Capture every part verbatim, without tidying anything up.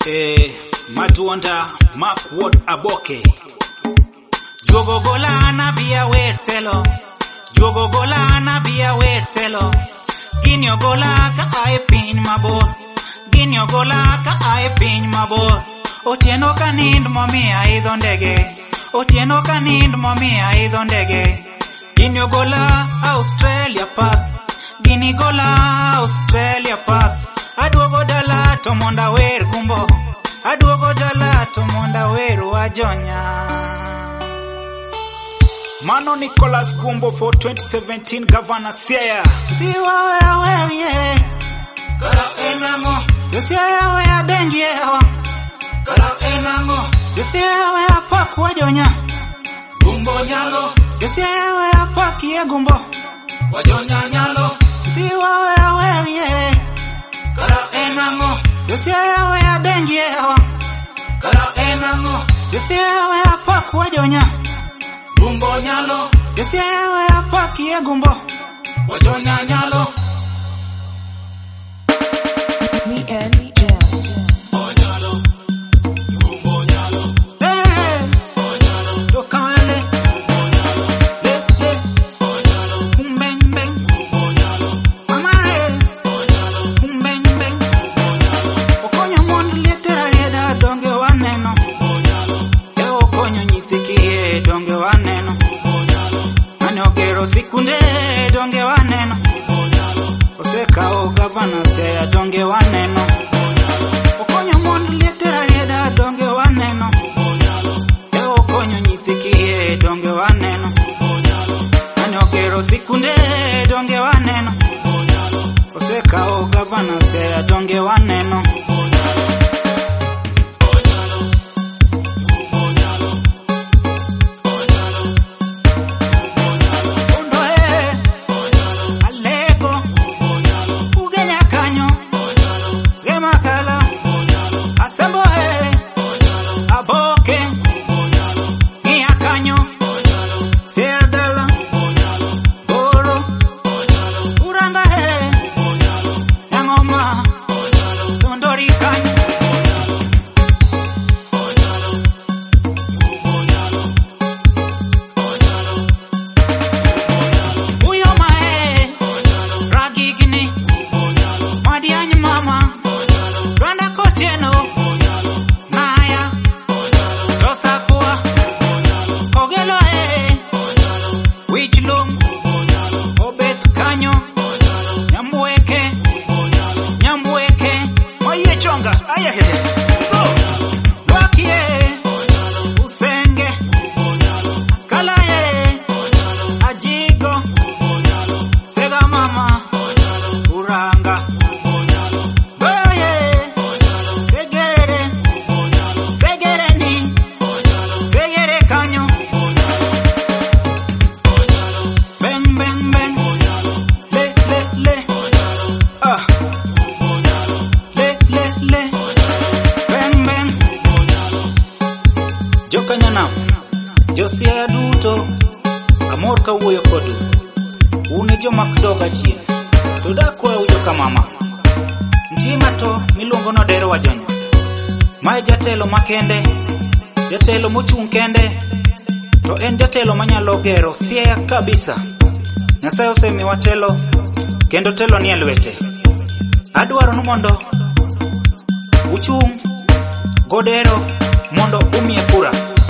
eh, Matuonda Markwood Aboke Juogo golana bia wetelo Juogo golana bia wetelo Ginyo gola ka ae piny mabor Ginyo gola ka ae piny mabor Otieno ka nind momia idho ndege Otieno ka nind momia idho ndege Ginyo gola Australia path Gini gola Australia path Aduogo dala to monda wer gumbo Aduogo dala to monda wer wajonya Mano Nicholas Gumbo for twenty seventeen Governor Siaya Diwa wea wea ye Kara enango Yosiaya wea dengi ewa Kara enango Yosiaya wea pak wajonya Gumbo nyalo Yosiaya wea pak ye gumbo Wajonya nyalo Diwa wea wea ye Kara enango Yosiaya wea dengi ewa Kara enango Yosiaya wea pak wajonya Gumbo nyalo Yosiaya wea pak ye gumbo Wajonya nyalo Me and me jam. Oh nyalo Gumbo nyalo Hey Oh nyalo Dokale Gumbo nyalo Le le Oh nyalo Beng beng Gumbo nyalo Mama he Oh nyalo Beng beng Gumbo nyalo Okonyo mondo lietera lieda donge waneno Gumbo nyalo E okonyo nyithiki e donge waneno Gumbo nyalo Mane ogero sikunde donge waneno Gumbo nyalo Osekao gavana Siaya donge waneno Okonyo mondo lietera lieda donge waneno E okonyo nyithiki e donge waneno Mane ogero sikunde donge waneno Osekao gavana Siaya donge waneno Josiaya duto amor ka wuoyo kodu une joma kdoga chien to dakwa ujo kamama ntie ng'ato miluongo nodero wajonya mae jatelo makende jatelo mochung' kende to en jatelo manyalo gero Siaya kabisa Nyasaye osemiwa telo kendo telo ni e lwete adwaro ni mondo uchung' godero mondo umie kura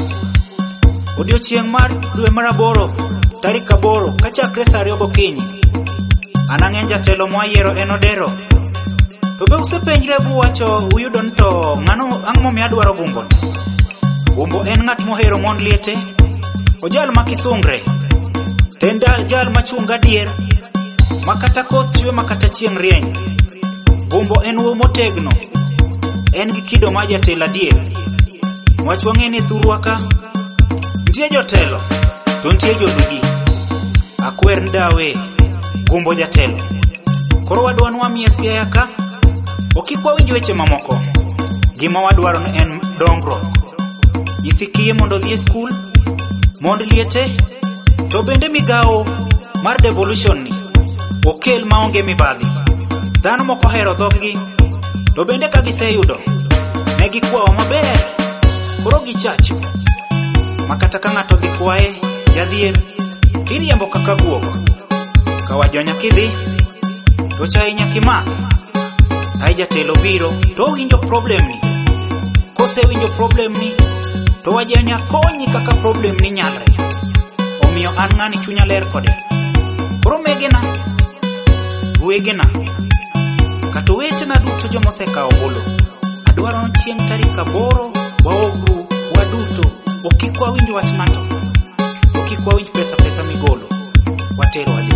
Odiochieng' mar dwe mar aboro tarik aboro kachakre saa ariyo gokinyi anang'en jatelo moyiero en odero to be usepenjre buwacho uyudo nto ng'ano ang' momiyo adwaro gumbo gumbo en ng'at mohero mond liete ojal makisungre tenda jal machunga dier makata koth chwe makata chieng' rieny gumbo en wuo motegno en gi kido ma jatelo adier wach wang'e ni thurwa ka Ntie jotelo, to ntie jolugi Akwer ndawe, gumbo jatelo Koro wadwanu wamiye Siaya ka Okikwa winjo weche mamoko Gima wadwaro en dongruok Nyithi kiye mondo dhi e skul Mondo liete To bende migao mar devolution ni Okel maonge mibadhi Dhano moko hero dhoggi To bende ka giseyudo negi kwawa maber koro gichacho makata ka ng'ato dhi kwaye jadhier iriembo kaka guok kawajo nyakidhi to chai nyakimath ai jatelo biro to winjo problem ni kose winjo problem ni to wajanya konyi kaka problem ni nyalre omiyo an ng'ani chunya ler kode koro megena wegena kato wetena duto jomosekawo bolo adwaro chieng' tarik aboro waogru waduto okikwa winj wach ng'ato okikwa winj pesa pesa migolo watero adhi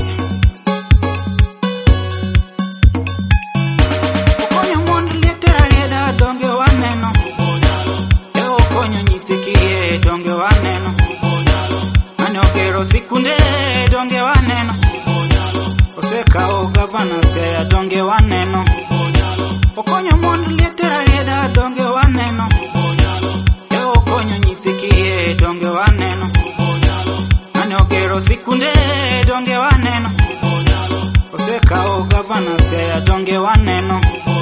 okonyo mond lietera rieda donge waneno e okonyo nyithi kiye donge waneno mane ogero sikunde donge waneno osekawo gavana seya donge waneno okonyo mond lietera rieda donge waneno e okonyo nyithi kiye donge waneno mane ogero sikunde donge waneno osekawo gavana seya donge waneno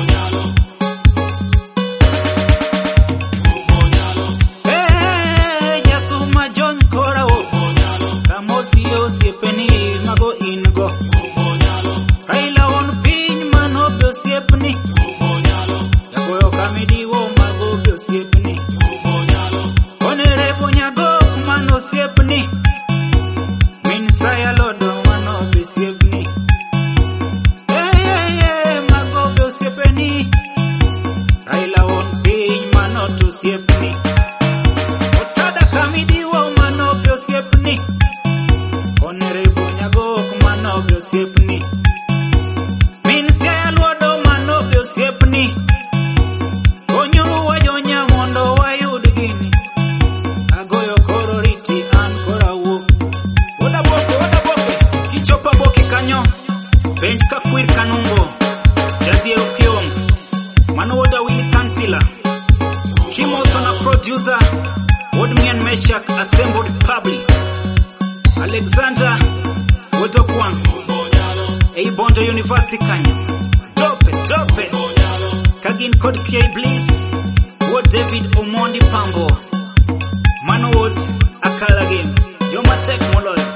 eh jathuma John Korawo kamosi osiepeni mago ingo Raila on piny mano be osiepni jagoyo kamidiwo mago be osiepni onere bonyago mano osiepni min saya lodo mano be osiepni eh eh eh mago be osiepni Raila on piny mano to osiepni otada kamidiwo mano be osiepni onere bonyago mano be osiepni min saya lodo mano be osiepni konyuru wajonya mondo wayud gini agoyo koro riti an kora wuok woda boke woda boke kichopa boke kanyo bench ka kwir kanungo jadhiero kiong mano woda wili kansila kimoso na producer wod mien meshak assembled public Alexander wodokwang ei Bondo University kanyo Dopes Dopes kagin kod K Bliss wod David Omondi Pambo mano wod akala game joma tek moloyo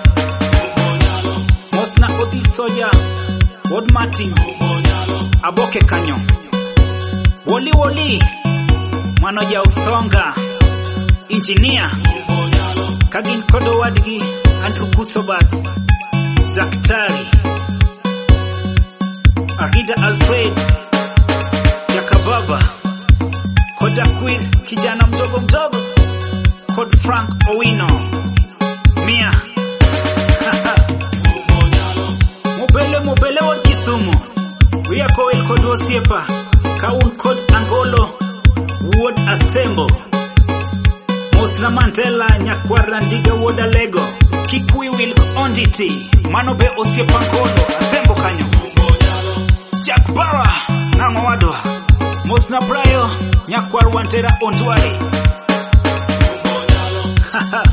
mosna odhi soja wod Martin aboke kanyo woli woli mano ja usonga engineer kagin kod wadgi Andrew Kusobat daktari Arida Alfred Jakababa Koda Queen kijana mdogo mdogo Kod Frank Owino Mia Mobele mobele wa Kisumu Wiyako wel kod osiepa Kaun kod Angolo Ward Assemble Mosna Mandela Nyakwara Ndiga Woda Lego Kikwi Will Onditi Mano be osiepa Angolo Assemble kanyo Jack Barra Nango wadwa Mosna Brayo Nyakwar Wantera Ontwari Haha